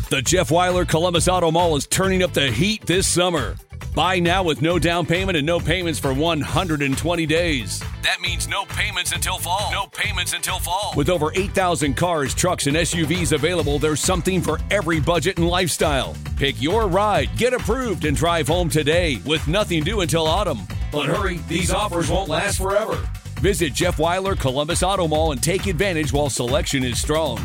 The Jeff Weiler Columbus Auto Mall is turning up the heat this summer. Buy now with no down payment and no payments for 120 days. That means no payments until fall. No payments until fall. With over 8,000 cars, trucks, and SUVs available, there's something for every budget and lifestyle. Pick your ride, get approved, and drive home today with nothing due until autumn. But hurry, these offers won't last forever. Visit Jeff Weiler Columbus Auto Mall and take advantage while selection is strong.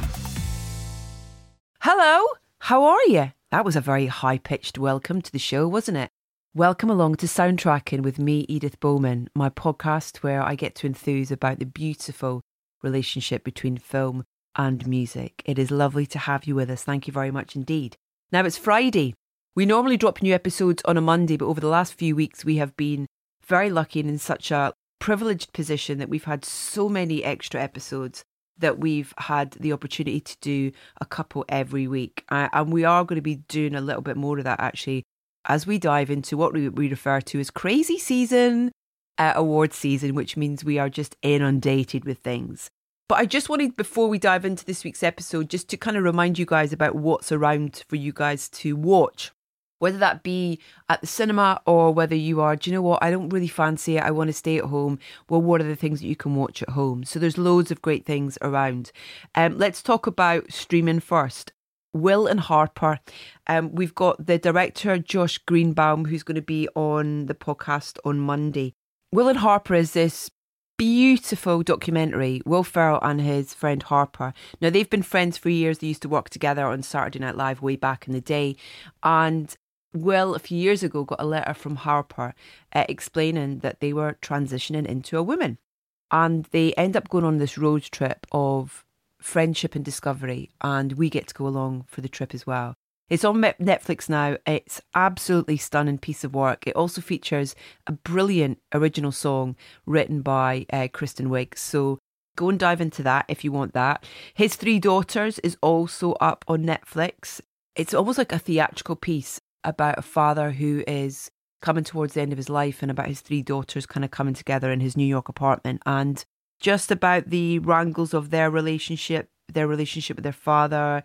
Hello, how are you? That was a very high-pitched welcome to the show, wasn't it? Welcome along to Soundtracking with me, Edith Bowman, my podcast where I get to enthuse about the beautiful relationship between film and music. It is lovely to have you with us. Thank you very much indeed. Now it's Friday. We normally drop new episodes on a Monday, but over the last few weeks we have been very lucky and in such a privileged position that we've had so many extra episodes that we've had the opportunity to do a couple every week. And we are going to be doing a little bit more of that actually as we dive into what we refer to as crazy season, award season, which means we are just inundated with things. But I just wanted, before we dive into this week's episode, just to kind of remind you guys about what's around for you guys to watch. Whether that be at the cinema or whether you are, do you know what, I don't really fancy it, I want to stay at home. Well, what are the things that you can watch at home? So there's loads of great things around. Let's talk about streaming first. Will and Harper. We've got the director, Josh Greenbaum, who's going to be on the podcast on Monday. Will and Harper is this beautiful documentary, Will Ferrell and his friend Harper. Now, they've been friends for years. They used to work together on Saturday Night Live way back in the day. And Will, a few years ago, got a letter from Harper explaining that they were transitioning into a woman. And they end up going on this road trip of friendship and discovery, and we get to go along for the trip as well. It's on Netflix now. It's absolutely stunning piece of work. It also features a brilliant original song written by Kristen Wiig. So go and dive into that if you want that. His Three Daughters is also up on Netflix. It's almost like a theatrical piece about a father who is coming towards the end of his life and about his three daughters kind of coming together in his New York apartment, and just about the wrangles of their relationship with their father,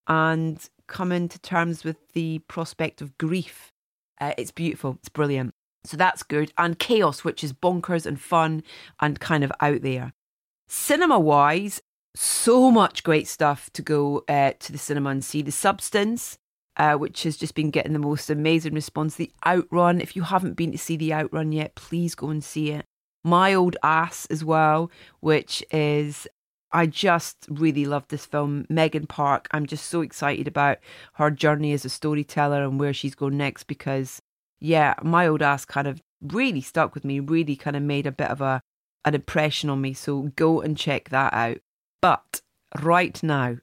and coming to terms with the prospect of grief. It's beautiful. It's brilliant. So that's good. And Chaos, which is bonkers and fun and kind of out there. Cinema-wise, so much great stuff to go to the cinema and see. The Substance, which has just been getting the most amazing response. The Outrun. If you haven't been to see The Outrun yet, please go and see it. My Old Ass as well, which is, I just really love this film. Megan Park, I'm just so excited about her journey as a storyteller and where she's going next, because, yeah, My Old Ass kind of really stuck with me, really kind of made a bit of an impression on me. So go and check that out. But right now,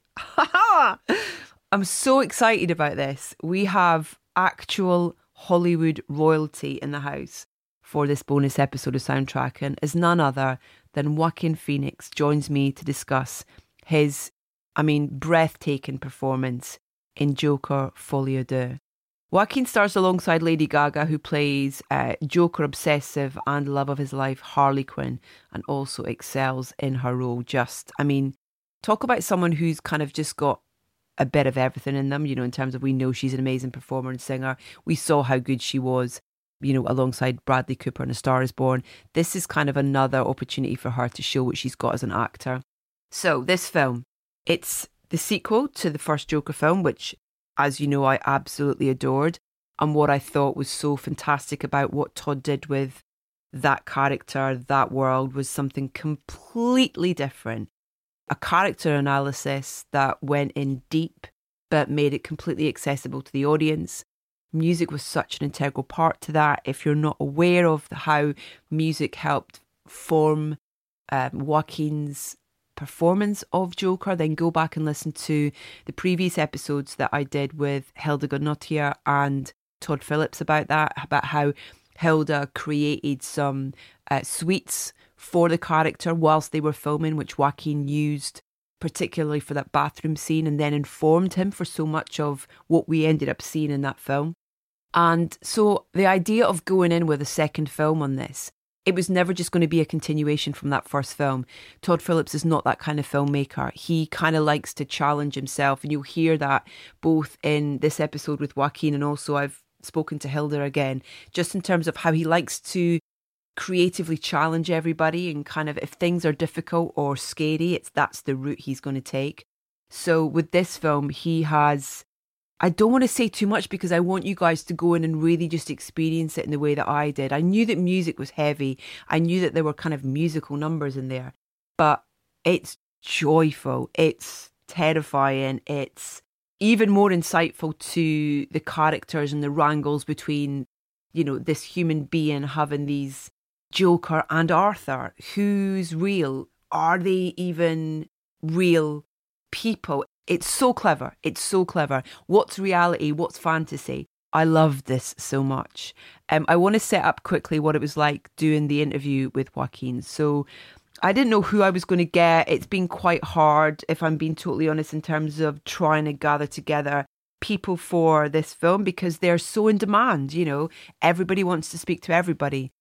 I'm so excited about this. We have actual Hollywood royalty in the house for this bonus episode of Soundtracking, as none other than Joaquin Phoenix joins me to discuss his, breathtaking performance in Joker Folie à Deux. Joaquin stars alongside Lady Gaga, who plays Joker obsessive and love of his life Harley Quinn, and also excels in her role. Talk about someone who's kind of just got a bit of everything in them, in terms of, we know she's an amazing performer and singer. We saw how good she was, alongside Bradley Cooper in A Star Is Born. This is kind of another opportunity for her to show what she's got as an actor. So this film, it's the sequel to the first Joker film, which, as you know, I absolutely adored. And what I thought was so fantastic about what Todd did with that character, that world, was something completely different. A character analysis that went in deep, but made it completely accessible to the audience. Music was such an integral part to that. If you're not aware of how music helped form Joaquin's performance of Joker, then go back and listen to the previous episodes that I did with Hilda Goodnotier and Todd Phillips about that, about how Hilda created some suites for the character whilst they were filming, which Joaquin used particularly for that bathroom scene, and then informed him for so much of what we ended up seeing in that film. And so the idea of going in with a second film on this it was never just going to be a continuation from that first film. Todd Phillips is not that kind of filmmaker. He kind of likes to challenge himself, and you'll hear that both in this episode with Joaquin, and also I've spoken to Hilda again, just in terms of how he likes to creatively challenge everybody, and kind of if things are difficult or scary, that's the route he's going to take. So with this film, he has, I don't want to say too much because I want you guys to go in and really just experience it in the way that I did. I knew that music was heavy. I knew that there were kind of musical numbers in there, but it's joyful. It's terrifying. It's even more insightful to the characters and the wrangles between, you know, this human being having these Joker and Arthur. Who's real? Are they even real people? It's so clever. It's so clever. What's reality? What's fantasy? I love this so much. I want to set up quickly what it was like doing the interview with Joaquin. So I didn't know who I was going to get. It's been quite hard, if I'm being totally honest, in terms of trying to gather together people for this film because they're so in demand. You know, everybody wants to speak to everybody.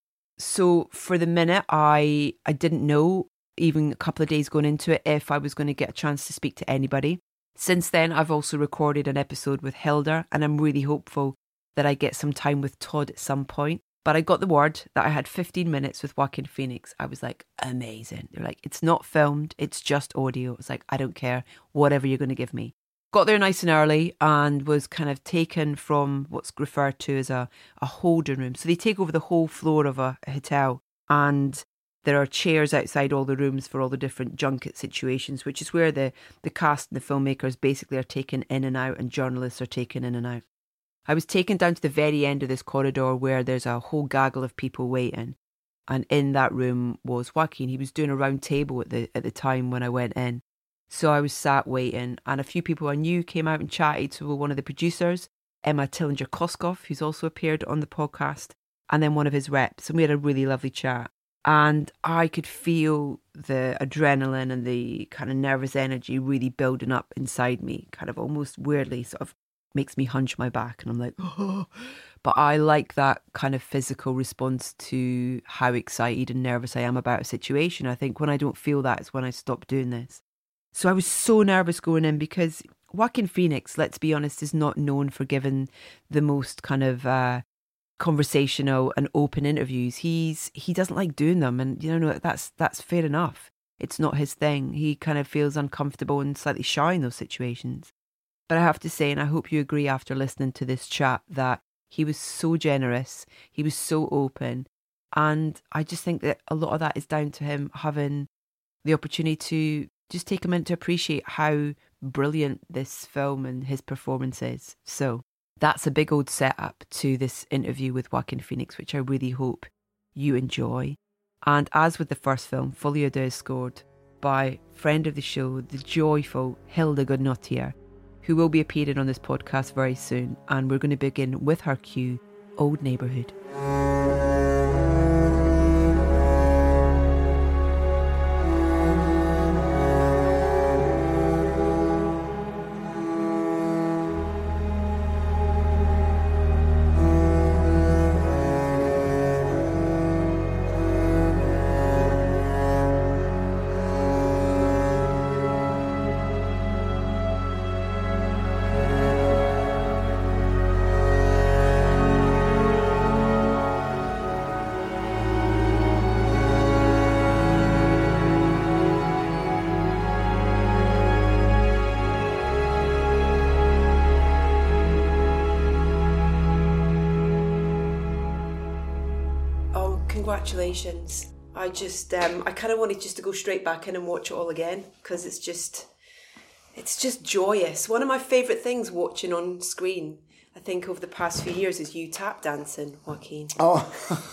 So for the minute, I didn't know, even a couple of days going into it, if I was going to get a chance to speak to anybody. Since then, I've also recorded an episode with Hilda, and I'm really hopeful that I get some time with Todd at some point. But I got the word that I had 15 minutes with Joaquin Phoenix. I was like, amazing. They're like, it's not filmed, it's just audio. It's like, I don't care, whatever you're going to give me. Got there nice and early and was kind of taken from what's referred to as a holding room. So they take over the whole floor of a hotel, and there are chairs outside all the rooms for all the different junket situations, which is where the cast and the filmmakers basically are taken in and out, and journalists are taken in and out. I was taken down to the very end of this corridor where there's a whole gaggle of people waiting. And in that room was Joaquin. He was doing a round table at the time when I went in. So I was sat waiting, and a few people I knew came out and chatted to one of the producers, Emma Tillinger-Koskov, who's also appeared on the podcast, and then one of his reps. And we had a really lovely chat. And I could feel the adrenaline and the kind of nervous energy really building up inside me, kind of almost weirdly sort of makes me hunch my back. And I'm like, oh. But I like that kind of physical response to how excited and nervous I am about a situation. I think when I don't feel that is when I stop doing this. So I was so nervous going in because Joaquin Phoenix, let's be honest, is not known for giving the most kind of conversational and open interviews. He doesn't like doing them, and you know that's fair enough. It's not his thing. He kind of feels uncomfortable and slightly shy in those situations. But I have to say, and I hope you agree after listening to this chat, that he was so generous, he was so open, and I just think that a lot of that is down to him having the opportunity to just take a minute to appreciate how brilliant this film and his performance is. So that's a big old setup to this interview with Joaquin Phoenix, which I really hope you enjoy. And as with the first film, Folie à Deux is scored by friend of the show, the joyful Hilda Goodnottier, who will be appearing on this podcast very soon. And we're going to begin with her cue, Old Neighbourhood. Congratulations. I kind of wanted just to go straight back in and watch it all again because it's just joyous. One of my favourite things watching on screen, I think, over the past few years is you tap dancing, Joaquin. Oh.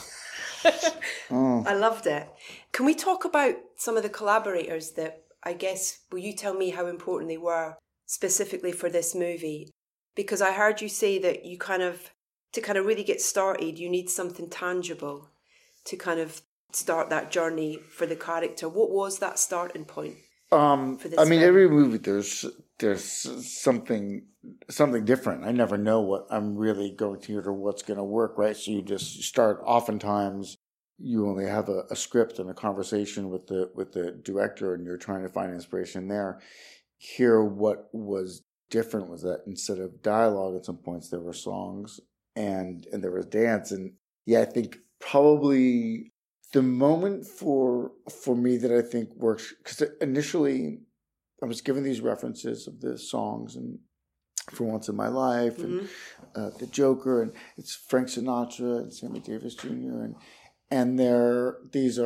I loved it. Can we talk about some of the collaborators that, I guess, will you tell me how important they were specifically for this movie? Because I heard you say that to kind of really get started, you need something tangible to kind of start that journey for the character. What was that starting point for this film? Every movie there's something different. I never know what I'm really going to hear or what's going to work, right? So you just start oftentimes you only have a script and a conversation with the director, and you're trying to find inspiration there. Here, what was different was that instead of dialogue, at some points there were songs and there was dance. And yeah, I think probably the moment for me that I think works, because initially I was given these references of the songs and For Once in My Life and The Joker, and it's Frank Sinatra and Sammy Davis Jr. and these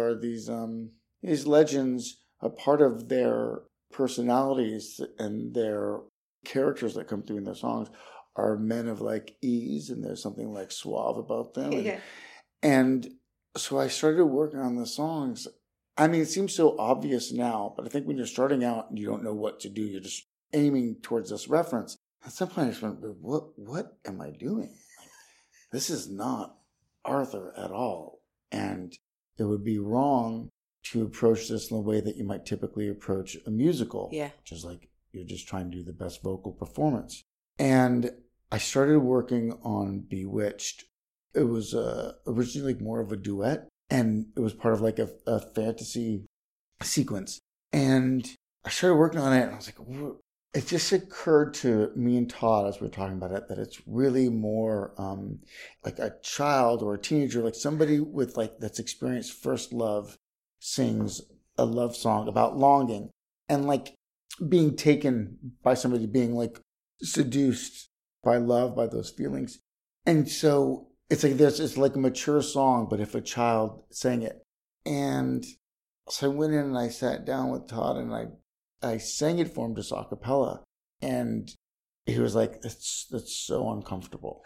legends, a part of their personalities and their characters that come through in their songs are men of like ease, and there's something like suave about them. And so I started working on the songs. I mean, it seems so obvious now, but I think when you're starting out and you don't know what to do, you're just aiming towards this reference. At some point I just went, what am I doing? This is not Arthur at all. And it would be wrong to approach this in the way that you might typically approach a musical. Yeah. Which is like, you're just trying to do the best vocal performance. And I started working on Bewitched. It was originally like more of a duet, and it was part of like a fantasy sequence. And I started working on it, and I was like, it just occurred to me and Todd as we were talking about it that it's really more like a child or a teenager, like somebody with like that's experienced first love sings a love song about longing and like being taken by somebody, being like seduced by love, by those feelings. And so it's like it's like a mature song, but if a child sang it. And so I went in and I sat down with Todd and I sang it for him just a cappella. And he was like, that's so uncomfortable.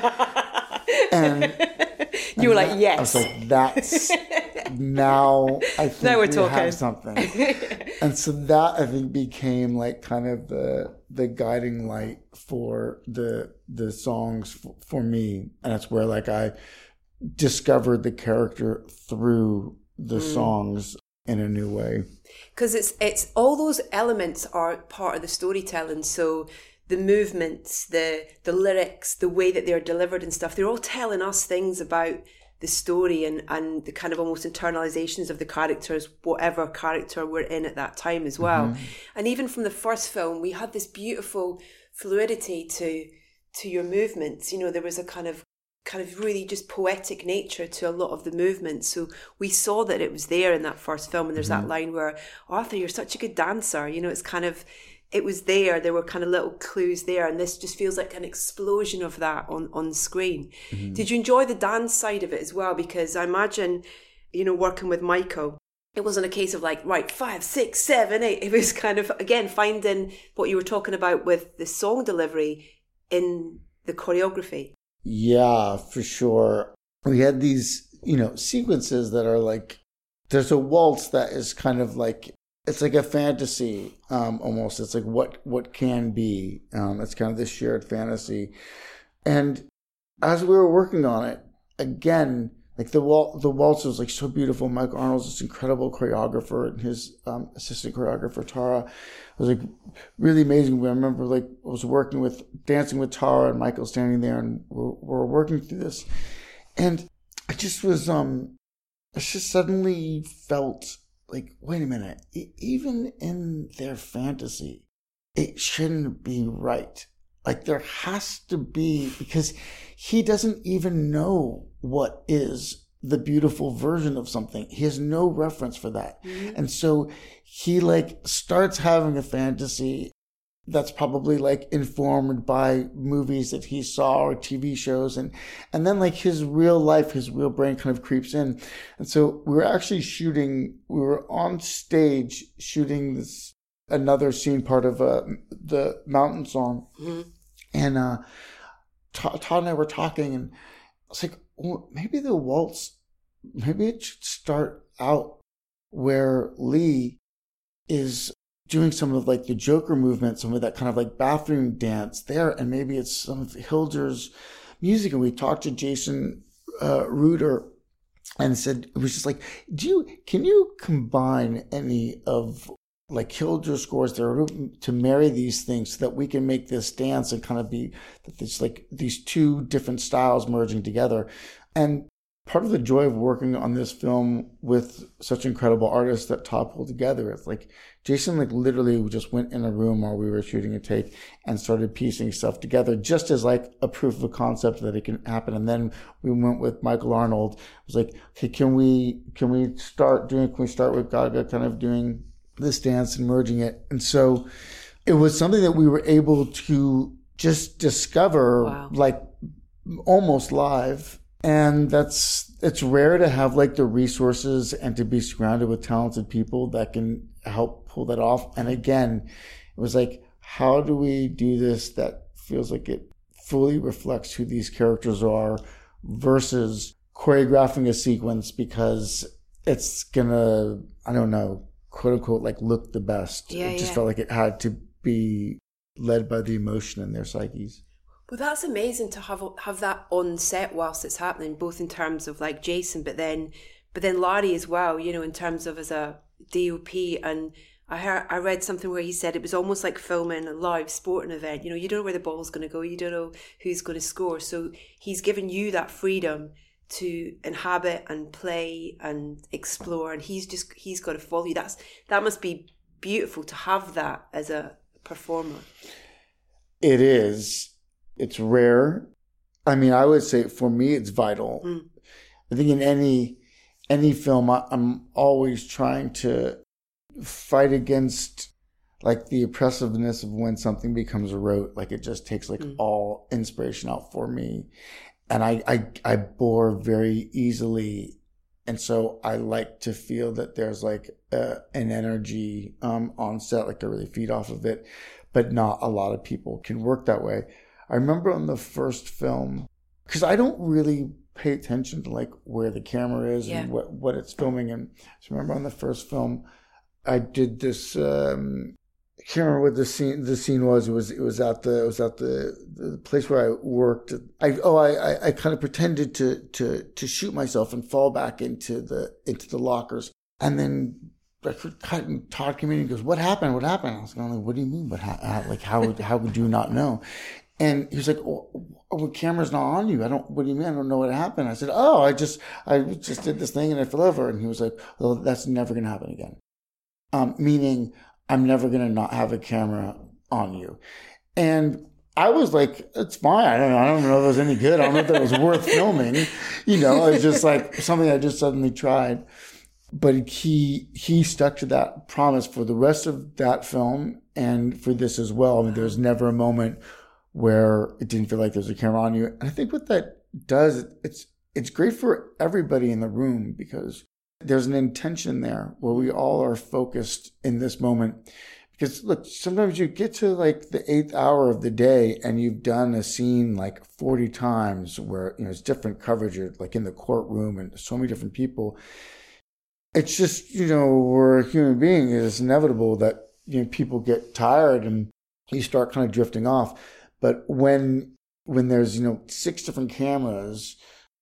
And you were like, yes. I was like, that's now I think now we're talking. Have something. And so that I think became like kind of the guiding light for the songs for me. And that's where like I discovered the character through the songs in a new way. Because it's all those elements are part of the storytelling. So the movements, the lyrics, the way that they're delivered and stuff, they're all telling us things about the story and the kind of almost internalizations of the characters, whatever character we're in at that time as well. And even from the first film, we had this beautiful fluidity to your movements. You know, there was a kind of really just poetic nature to a lot of the movements. So we saw that it was there in that first film. And there's that line where, Arthur, you're such a good dancer. You know, it's kind of, it was there. There were kind of little clues there. And this just feels like an explosion of that on screen. Did you enjoy the dance side of it as well? Because I imagine, you know, working with Michael, it wasn't a case of like, right, 5, 6, 7, 8. It was kind of, again, finding what you were talking about with the song delivery in the choreography. Yeah, for sure. We had these, you know, sequences that are like, there's a waltz that is kind of like, it's like a fantasy almost. It's like what can be. It's kind of this shared fantasy. And as we were working on it, again, like the waltz was like so beautiful. Mike Arnold's this incredible choreographer, and his assistant choreographer Tara was like really amazing. I remember like I was dancing with Tara and Michael standing there, and we're working through this, and I just was I just suddenly felt like, wait a minute, even in their fantasy, it shouldn't be right. Like there has to be, because he doesn't even know what is the beautiful version of something. He has no reference for that. And so he like starts having a fantasy that's probably like informed by movies that he saw or TV shows. And then like his real life, his real brain kind of creeps in. And so we were on stage shooting this, another scene part of the mountain song. And Todd and I were talking, and I was like, well, maybe the waltz, maybe it should start out where Lee is doing some of like the Joker movement, some of that kind of like bathroom dance there, and maybe it's some of Hilder's music. And we talked to Jason Reuter and said, it was just like, can you combine any of like Hilder scores there to marry these things so that we can make this dance and kind of be this like these two different styles merging together. And part of the joy of working on this film with such incredible artists that Todd pulled together. It's like Jason like literally just went in a room while we were shooting a take and started piecing stuff together just as like a proof of concept that it can happen. And then we went with Michael Arnold. It was like, okay, can we start with Gaga kind of doing this dance and merging it? And so it was something that we were able to just discover like almost live. And it's rare to have like the resources and to be surrounded with talented people that can help pull that off. And again, it was like, how do we do this that feels like it fully reflects who these characters are versus choreographing a sequence because it's gonna, I don't know, quote unquote, like look the best. It just felt like it had to be led by the emotion in their psyches. Well, that's amazing to have that on set whilst it's happening, both in terms of like Jason, but then Larry as well, you know, in terms of as a DOP. And I read something where he said it was almost like filming a live sporting event. You know, you don't know where the ball's going to go. You don't know who's going to score. So he's given you that freedom to inhabit and play and explore. And he's got to follow you. That must be beautiful to have that as a performer. It is. It's rare. I mean, I would say for me, it's vital. I think in any film, I'm always trying to fight against like the oppressiveness of when something becomes rote. Like it just takes like all inspiration out for me. And I bore very easily. And so I like to feel that there's like an energy on set, like to really feed off of it. But not a lot of people can work that way. I remember on the first film, because I don't really pay attention to like where the camera is and what it's filming in. So I remember on the first film, I did this. I can't remember what the scene was. It was at the place where I worked. I kind of pretended to shoot myself and fall back into the lockers, and then Todd came in and goes, "What happened? What happened?" I was going, "What do you mean? How would you not know?" And he was like, the camera's not on you. What do you mean? I don't know what happened. I said, I just did this thing and I fell over. And he was like, well, that's never going to happen again. Meaning I'm never going to not have a camera on you. And I was like, it's fine. I don't know if it was any good. I don't know if that was worth filming. You know, it was just like something I just suddenly tried. But he stuck to that promise for the rest of that film and for this as well. I mean, there was never a moment where it didn't feel like there was a camera on you. And I think what that does, it's great for everybody in the room because there's an intention there where we all are focused in this moment. Because look, sometimes you get to like the 8th hour of the day and you've done a scene like 40 times where, you know, it's different coverage. You're like in the courtroom and so many different people. It's just, you know, we're a human being. It's inevitable that, you know, people get tired and you start kind of drifting off. But when there's, you know, 6 different cameras,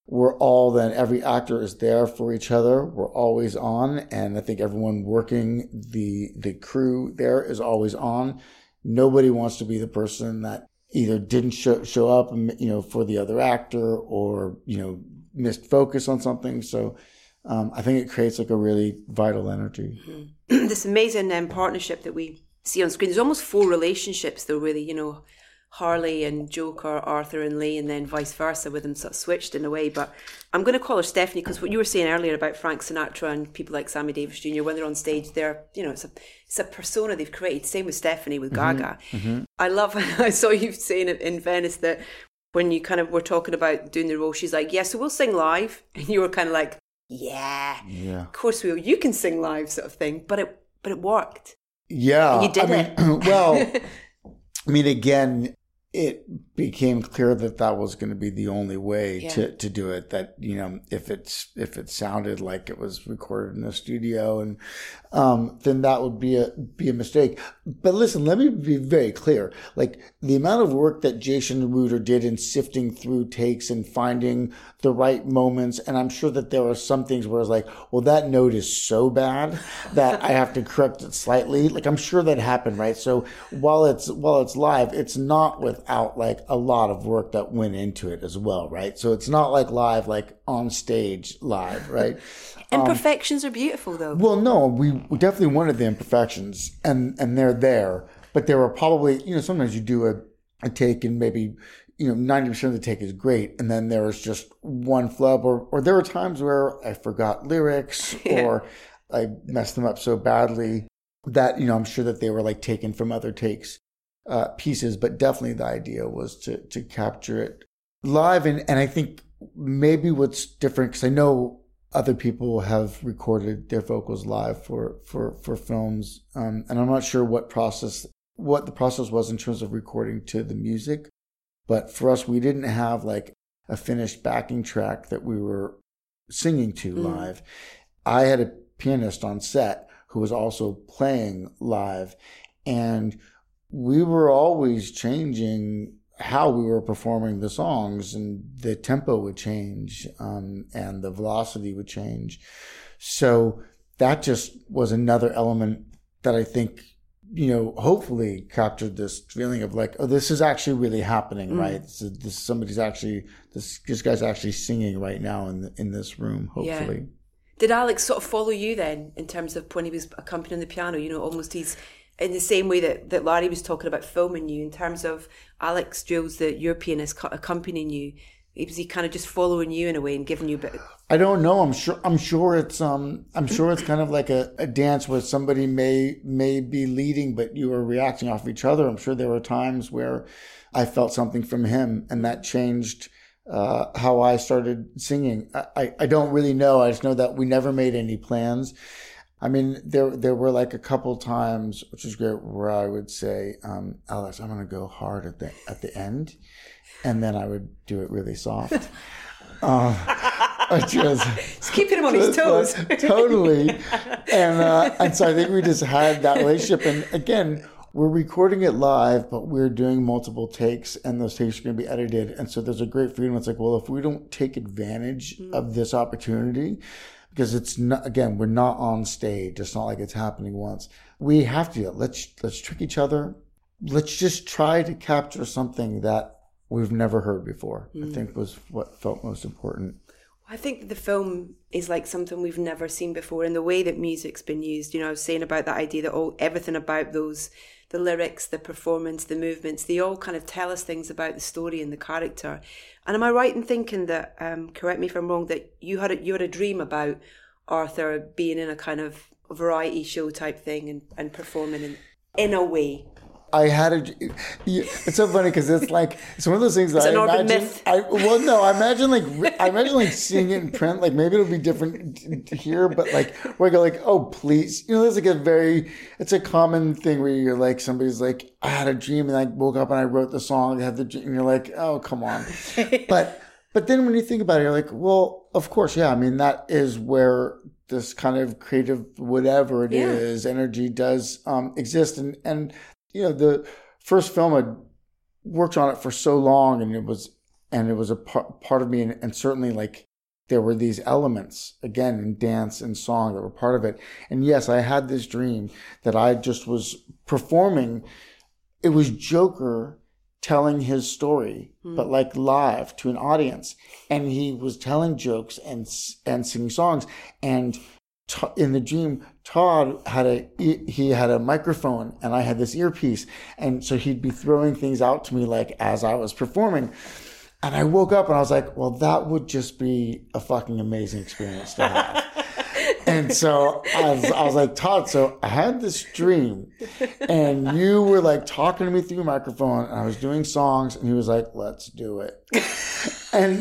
every actor is there for each other. We're always on. And I think everyone working the crew there is always on. Nobody wants to be the person that either didn't show up, you know, for the other actor or, you know, missed focus on something. So I think it creates like a really vital energy. Mm-hmm. This amazing partnership that we see on screen. There's almost 4 relationships though, really, you know, Harley and Joker, Arthur and Lee, and then vice versa with them sort of switched in a way. But I'm going to call her Stephanie because what you were saying earlier about Frank Sinatra and people like Sammy Davis Jr., when they're on stage, they're, you know, it's a persona they've created. Same with Stephanie, with Gaga. Mm-hmm. I saw you saying it in Venice that when you kind of were talking about doing the role, she's like, yeah, so we'll sing live. And you were kind of like, yeah, of course we will. You can sing live sort of thing. But it worked. Yeah. And you did it. Well, I mean, again, it became clear that was going to be the only way to do it. That, you know, if it sounded like it was recorded in a studio, and then that would be a mistake. But listen, let me be very clear. Like the amount of work that Jason Reuter did in sifting through takes and finding the right moments, and I'm sure that there are some things where it's like, well, that note is so bad that I have to correct it slightly. Like I'm sure that happened, right? So while it's live, it's not without without like a lot of work that went into it as well, right? So it's not like live, like on stage live, right? Imperfections are beautiful, though. Well, no, we definitely wanted the imperfections, and they're there. But there were probably, sometimes you do a take and maybe, 90% of the take is great. And then there was just one flub, or there were times where I forgot lyrics or I messed them up so badly that, I'm sure that they were like taken from other takes, pieces. But definitely the idea was to capture it live. And I think maybe what's different, because I know other people have recorded their vocals live for films. And I'm not sure what the process was in terms of recording to the music. But for us, we didn't have like a finished backing track that we were singing to live. I had a pianist on set who was also playing live. And we were always changing how we were performing the songs, and the tempo would change, and the velocity would change. So that just was another element that I think, hopefully captured this feeling of like, oh, this is actually really happening, right? This guy's actually singing right now in this room, hopefully. Yeah. Did Alex sort of follow you then in terms of when he was accompanying the piano? Almost he's in the same way that Larry was talking about filming you, in terms of Alex Jules, your pianist, accompanying you. Was he kind of just following you in a way and giving you a bit? I don't know. I'm sure it's kind of like a dance where somebody may be leading, but you are reacting off each other. I'm sure there were times where I felt something from him, and that changed how I started singing. I don't really know. I just know that we never made any plans. I mean, there were like a couple times, which is great, where I would say, Alex, I'm going to go hard at the end. And then I would do it really soft. Just keeping him on his toes. Totally. And so I think we just had that relationship. And again, we're recording it live, but we're doing multiple takes, and those takes are going to be edited. And so there's a great freedom. It's like, well, if we don't take advantage of this opportunity, because it's not, again, we're not on stage. It's not like it's happening once. We have to. Let's trick each other. Let's just try to capture something that we've never heard before, I think was what felt most important. I think that the film is like something we've never seen before in the way that music's been used. I was saying about that idea that everything about those, the lyrics, the performance, the movements, they all kind of tell us things about the story and the character. And am I right in thinking that, correct me if I'm wrong, that you had a dream about Arthur being in a kind of variety show type thing and performing in a way? I had it's so funny because it's like, it's one of those things that I imagine. I imagine like seeing it in print, like maybe it'll be different here, but like where I go like, oh, please. There's like it's a common thing where you're like, somebody's like, I had a dream and I woke up and I wrote the song, I had the dream, and you're like, oh, come on. But then when you think about it, you're like, well, of course, yeah. I mean, that is where this kind of creative, whatever it is, energy does exist. And the first film, I worked on it for so long, and it was a part of me, and certainly like there were these elements again in dance and song that were part of it. And yes, I had this dream that I just was performing. It was Joker telling his story, but like live to an audience, and he was telling jokes and singing songs. And in the dream, Todd had a microphone, and I had this earpiece, and so he'd be throwing things out to me like as I was performing. And I woke up and I was like, well, that would just be a fucking amazing experience to have. And so I was like, Todd, so I had this dream, and you were like talking to me through a microphone, and I was doing songs, and he was like, let's do it. And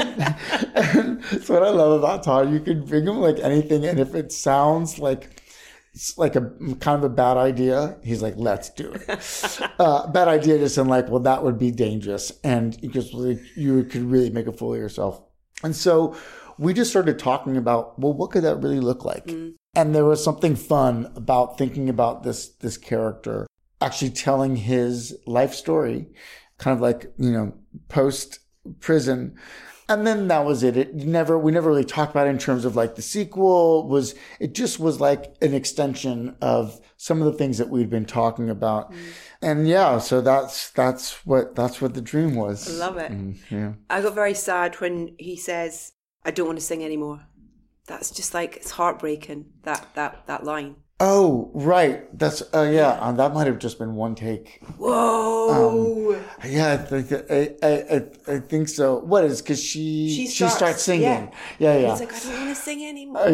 so what I love about Todd, you can bring him like anything, and if it sounds like it's like a kind of a bad idea, he's like, let's do it. Bad idea just in like, well, that would be dangerous, and because you could really make a fool of yourself. And so we just started talking about, well, what could that really look like? And there was something fun about thinking about this character actually telling his life story, kind of like, post prison. And then that was it. We never really talked about it in terms of like the sequel. It just was like an extension of some of the things that we'd been talking about. And yeah, so that's what the dream was. I love it. Yeah. I got very sad when he says, "I don't want to sing anymore." That's just like, it's heartbreaking, that line. Oh, right. That's that might have just been one take. Whoa. Yeah, I think so. What is, because she starts singing. Yeah. He's like, "I don't want to sing anymore."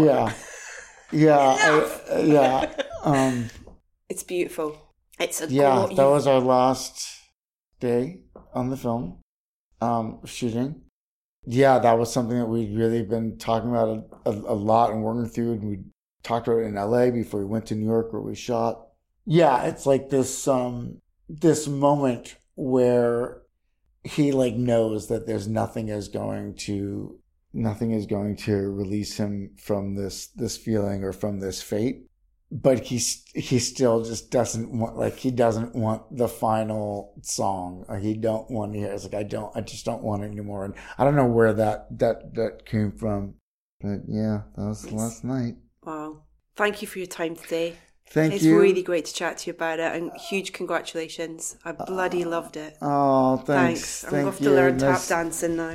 It's beautiful. It's a that was our last day on the film shooting. Yeah, that was something that we'd really been talking about a lot and working through, and we talked about it in LA before we went to New York where we shot. Yeah, it's like this moment where he like knows that there's nothing is going to release him from this feeling or from this fate. But he still just doesn't want the final song. Like, he don't want to hear. It's like, I just don't want it anymore. And I don't know where that came from. But yeah, that was last night. Wow. Thank you for your time today. Thank you. It's really great to chat to you about it, and huge congratulations. I bloody loved it. Oh, thanks. I'm going to have to learn tap dancing now.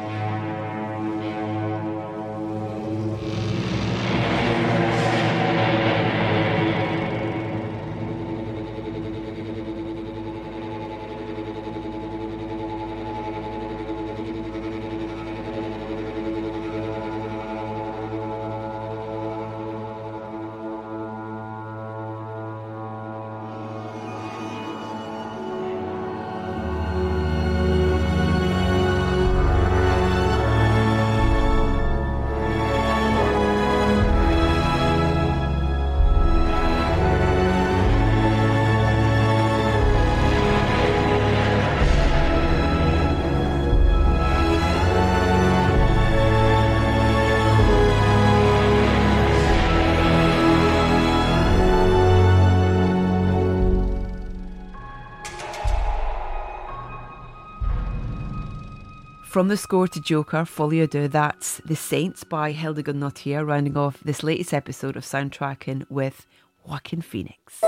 From the score to Joker, Folie à Deux, that's The Saints by Hildegard Nautir, rounding off this latest episode of Soundtracking with Joaquin Phoenix.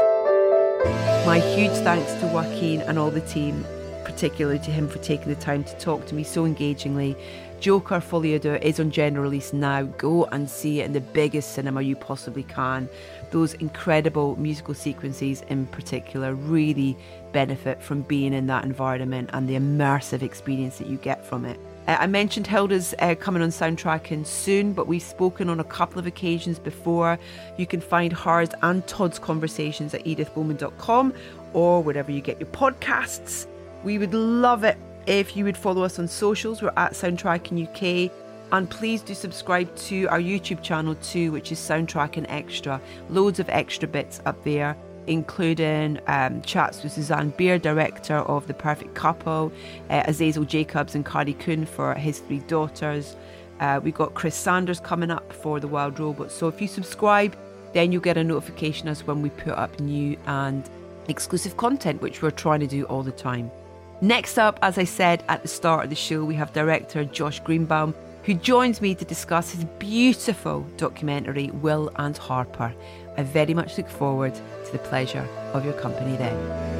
My huge thanks to Joaquin and all the team, particularly to him for taking the time to talk to me so engagingly. Joker, Folie à Deux is on general release now. Go and see it in the biggest cinema you possibly can. Those incredible musical sequences in particular really benefit from being in that environment and the immersive experience that you get from it. I mentioned Hilda's coming on Soundtracking soon, but we've spoken on a couple of occasions before. You can find hers and Todd's conversations at edithbowman.com or wherever you get your podcasts. We would love it if you would follow us on socials. We're at Soundtracking UK. And please do subscribe to our YouTube channel too, which is Soundtracking Extra. Loads of extra bits up there, including chats with Suzanne Beer, director of The Perfect Couple, Azazel Jacobs and Cardi Coon for His Three Daughters. We've got Chris Sanders coming up for The Wild Robot. So if you subscribe, then you'll get a notification as when we put up new and exclusive content, which we're trying to do all the time. Next up, as I said at the start of the show, we have director Josh Greenbaum, who joins me to discuss his beautiful documentary, Will and Harper. I very much look forward to the pleasure of your company then.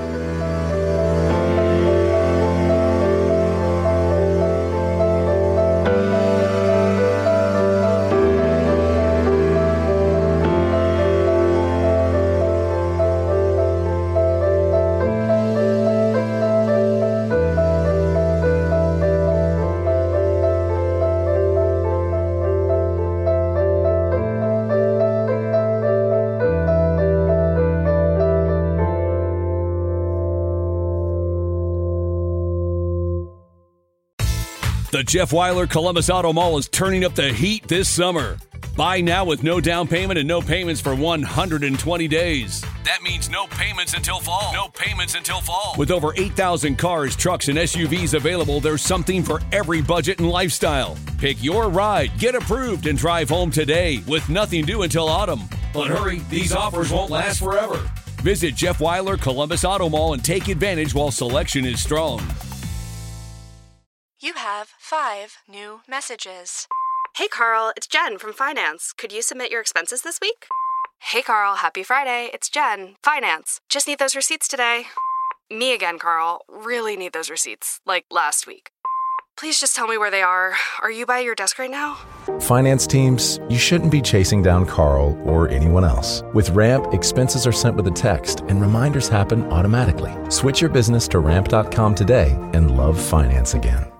The Jeff Weiler Columbus Auto Mall is turning up the heat this summer. Buy now with no down payment and no payments for 120 days. That means no payments until fall. No payments until fall. With over 8,000 cars, trucks, and SUVs available, there's something for every budget and lifestyle. Pick your ride, get approved, and drive home today with nothing due until autumn. But hurry, these offers won't last forever. Visit Jeff Weiler Columbus Auto Mall and take advantage while selection is strong. You have 5 new messages. Hey Carl, it's Jen from Finance. Could you submit your expenses this week? Hey Carl, happy Friday. It's Jen, Finance. Just need those receipts today. Me again, Carl. Really need those receipts, like last week. Please just tell me where they are. Are you by your desk right now? Finance teams, you shouldn't be chasing down Carl or anyone else. With Ramp, expenses are sent with a text and reminders happen automatically. Switch your business to ramp.com today and love finance again.